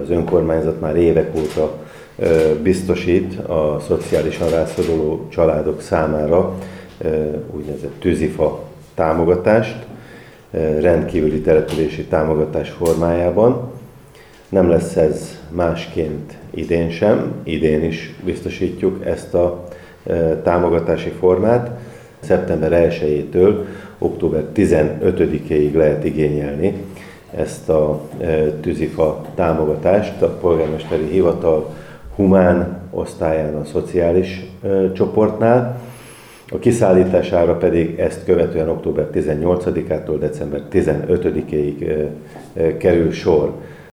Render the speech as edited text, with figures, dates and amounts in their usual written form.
az önkormányzat már évek óta biztosít a szociálisan rászoruló családok számára úgynevezett tűzifa támogatást, rendkívüli települési támogatás formájában. Nem lesz ez másként idén sem, idén is biztosítjuk ezt a támogatási formát. Szeptember 1-től október 15-ig lehet igényelni ezt a tűzifa támogatást a polgármesteri hivatal humán osztályán, a szociális csoportnál. A kiszállítására pedig ezt követően október 18-ától december 15-ig kerül sor.